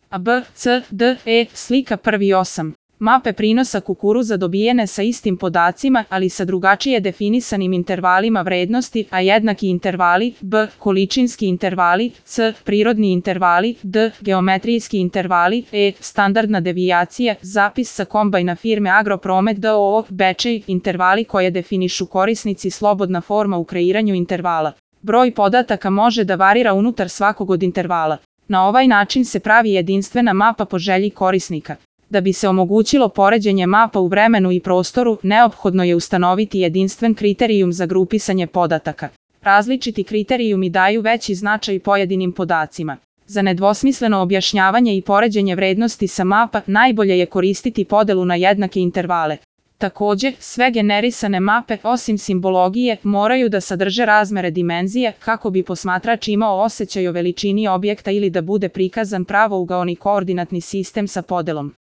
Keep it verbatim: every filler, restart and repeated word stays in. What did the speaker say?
A, B, C, D, E, slika prvi osam. Mape prinosa kukuruza dobijene sa istim podacima, ali sa drugačije definisanim intervalima vrednosti, a jednaki intervali, B, količinski intervali, C, prirodni intervali, D, geometrijski intervali, E, standardna devijacija, zapis sa kombajna firme Agropromet d o o, Bečej, intervali koje definišu korisnici, slobodna forma u kreiranju intervala. Broj podataka može da varira unutar svakog od intervala. Na ovaj način se pravi jedinstvena mapa po želji korisnika. Da bi se omogućilo poređenje mapa u vremenu i prostoru, neophodno je ustanoviti jedinstven kriterijum za grupisanje podataka. Različiti kriterijumi daju veći značaj pojedinim podacima. Za nedvosmisleno objašnjavanje i poređenje vrednosti sa mapa najbolje je koristiti podelu na jednake intervale. Također, sve generisane mape, osim simbologije, moraju da sadrže razmere dimenzije kako bi posmatrač imao osjećaj o veličini objekta ili da bude prikazan pravougaoni koordinatni sistem sa podelom.